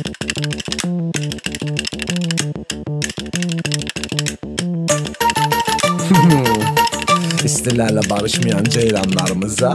İstilərlə barışmayan ceyranlarımıza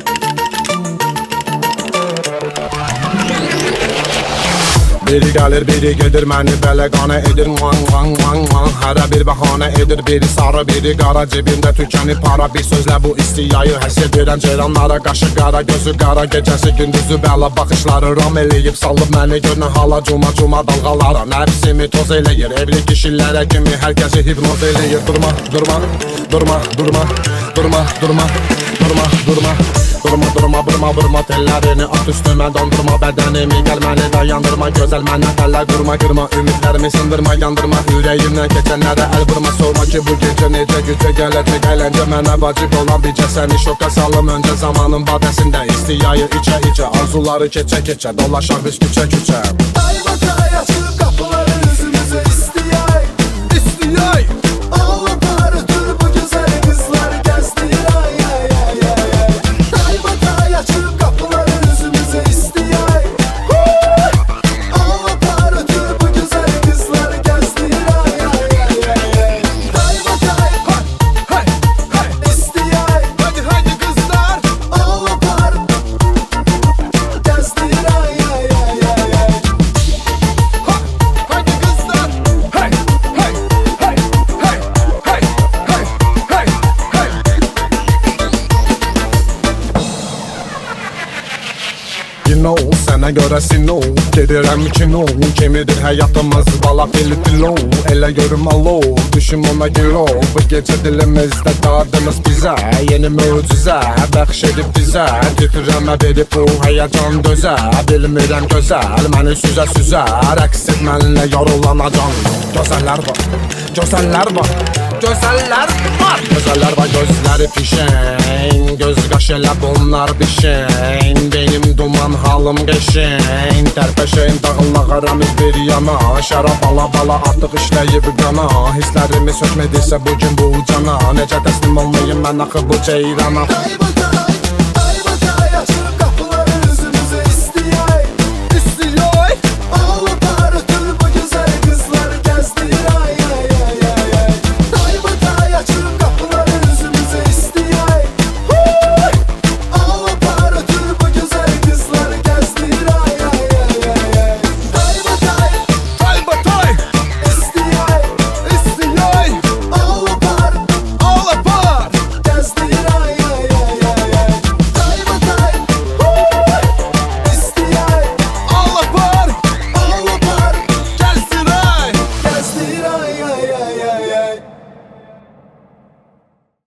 biri gəlir, biri gedir, məni bələqanə edir, man, man, man, man. Hərə bir bəhanə edir, biri sarı, biri qara, cebimdə tükənib para. Bir sözlə bu istiyayı həsr edirən ceyranlara, qaşı qara, gözü qara, gecəsi gündüzü bəla, baxışları ram eləyib salıb məni görünən hala, cuma-cuma dalğalara. Nəfsimi toz eləyir, evli kişilərə kimi hər kəsi hipnoz eləyir. Durma, durma, durma, durma, durma, durma, durma, durma. Durma, durma, vurma, vurma tellərini, at üstümə dondurma bədənimi, gəl məni dayandırma, gözəl mənə tələ qurma, qırma, ümidlərimi sındırma, yandırma, ürəyimdən keçənlərə əl vurma, sorma ki bu gecə necə gücə gələcək, əyləncə mənə vacib olan bircə səni şoka salım öncə zamanın badəsində, istiyayı içə-içə, arzuları keçə-keçə, dolaşaq biz küçə-küçə. Aybatay açıb qapıları üzümüzə, istiyay, istiyay. Sənə görə sino, gedirəm kino, kimidir həyatımız bala filo. Elə görüm alo, düşüm ona giro, bu gecə dilimizdə dadınız bizə, yeni möcüzə bəxş edib bizə, titrəmə verib bu həyəcan dözə, bilmirəm gözəl, məni süzə-süzə, rəqs et mənlə yorulanacaq. Gözəllər var, gözəllər var, gözəllər var, gözəllər var, gözləri pişən, göz qaş elə bunlar bişən, benim duman halım qəşən, tərpəşən dağılağaramiz bir yana, şərab bala-bala artıq işləyib qana, hisslərimi sökmədirsə bugün bu cana, necə təslim olmayım mən axı bu ceyrana.